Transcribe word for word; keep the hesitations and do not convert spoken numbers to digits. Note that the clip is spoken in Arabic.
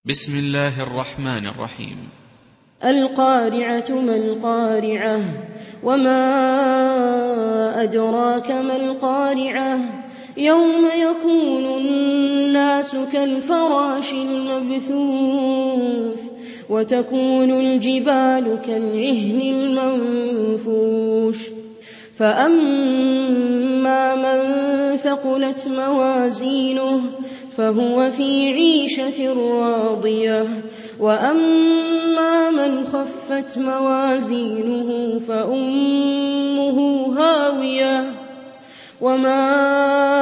بسم الله الرحمن الرحيم. القارعة ما القارعة وما أدراك ما القارعة يوم يكون الناس كالفراش المبثوث وتكون الجبال كالعهن المنفوش فأما من ثقلت موازينه فهو في عيشة راضية وأما من خفت موازينه فأمه هاوية وما